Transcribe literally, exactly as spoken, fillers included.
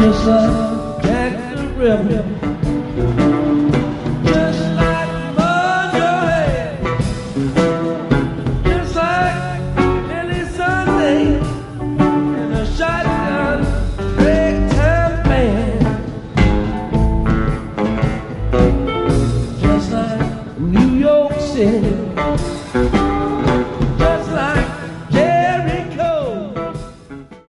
just like Jack the Ripper, just like Marjorie, just like Billy Sunday, and a shotgun ragtime band, just like New York City.